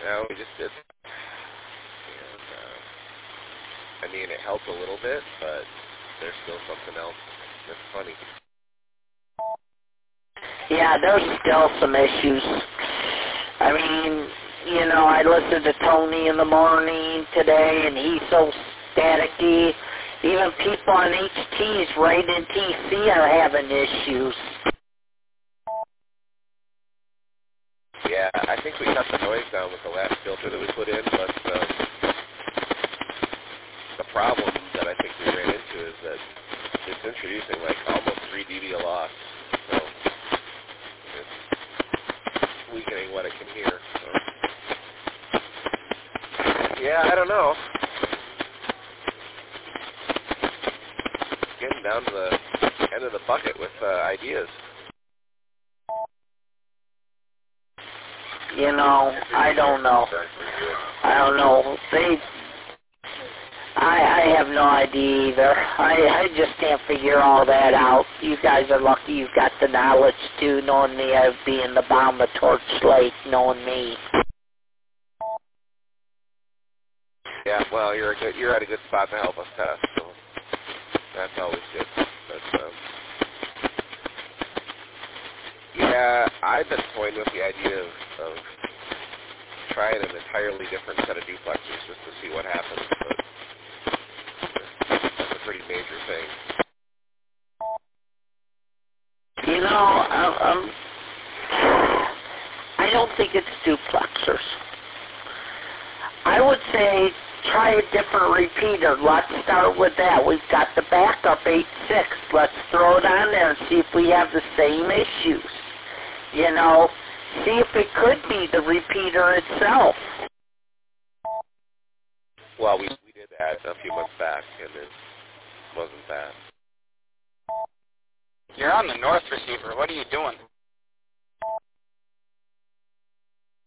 No, we just did. And, I mean, it helped a little bit, but there's still something else that's funny. Yeah, there's still some issues. I mean, you know, I listened to Tony in the morning today, and he's so staticky. Even people on HTs right in TC are having issues. Yeah, I think we cut the noise down with the last filter that we put in, but the problem that I think we ran into is that it's introducing like almost 3 dB a loss, so it's weakening what it can hear. So. Yeah, I don't know. Getting down to the end of the bucket with ideas. You know, I don't know. I have no idea either. I just can't figure all that out. You guys are lucky you've got the knowledge too, knowing me as being the bomb of Torchlight, knowing me. Yeah, well, you're at a good spot to help us test, so that's always good. But yeah, I've been toying with the idea of trying an entirely different set of duplexers just to see what happens, but that's a pretty major thing. You know, I don't think it's duplexers. I would say try a different repeater. Let's start with that. We've got the backup 8.6. Let's throw it on there and see if we have the same issues. You know, see if it could be the repeater itself. Well, we did that a few months back, and it wasn't bad. You're on the north receiver. What are you doing?